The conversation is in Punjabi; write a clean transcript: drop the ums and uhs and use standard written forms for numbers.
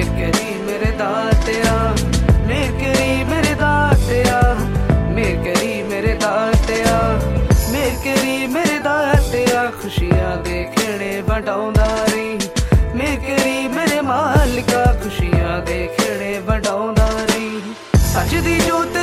ਕਰੀ ਮੇਰੇ ਦਾਤਿਆ, ਮੇਰ ਕਰੀ ਮੇਰੇ ਦਾਤਿਆ, ਮੇਰ ਕਰੀ ਮੇਰੇ ਦਾਤਿਆ, ਮੇਰ ਕਰੀ ਮੇਰੇ ਦਾਤਿਆ। ਖੁਸ਼ੀਆਂ ਦੇ ਖੇੜੇ ਵੰਡਾਉਂਦਾ ਰਹੀ, ਮੇਰ ਕਰੀ ਮੇਰੇ ਮਾਲਿਕਾ, ਖੁਸ਼ੀਆਂ ਦੇ ਖੇੜੇ ਵੰਡਾਉਂਦਾ ਰਹੀ। ਸੱਚ ਦੀ ਜੋਤ